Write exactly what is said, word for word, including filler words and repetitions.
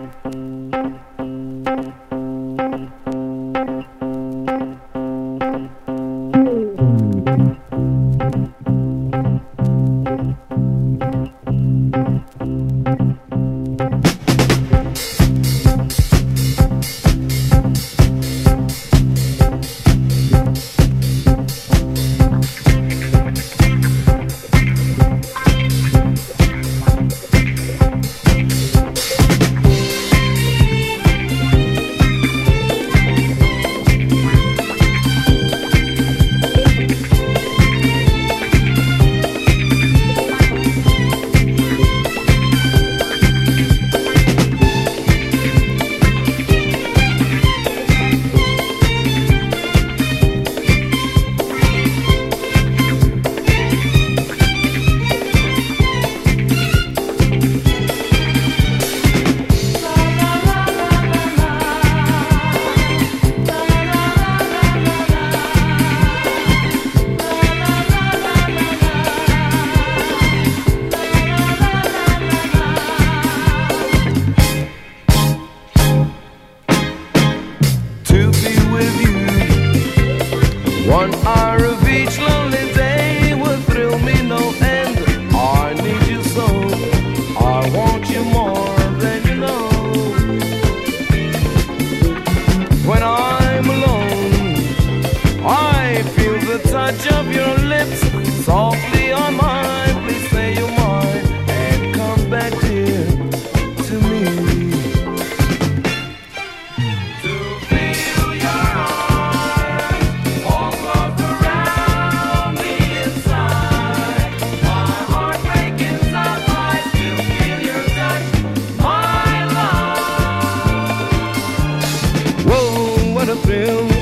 One hour of each lonely day will thrill me no end. I need you so, I want you more than you know. When I'm alone, I feel the touch of your lips softly on mine. Please say you're mine and come back, dear, to me. What a thrill.